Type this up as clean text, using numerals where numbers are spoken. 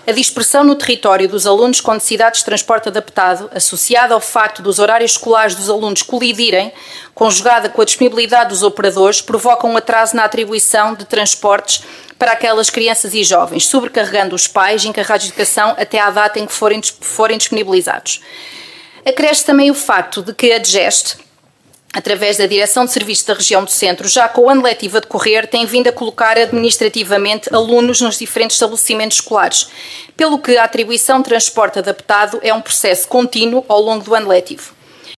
A dispersão no território dos alunos com necessidades de transporte adaptado, associada ao facto dos horários escolares dos alunos colidirem, conjugada com a disponibilidade dos operadores, provoca um atraso na atribuição de transportes para aquelas crianças e jovens, sobrecarregando os pais encarregados de educação até à data em que forem disponibilizados. Acresce também o facto de que a DGEST, através da Direção de Serviços da Região do Centro, já com o ano letivo a decorrer, tem vindo a colocar administrativamente alunos nos diferentes estabelecimentos escolares, pelo que a atribuição de transporte adaptado é um processo contínuo ao longo do ano letivo.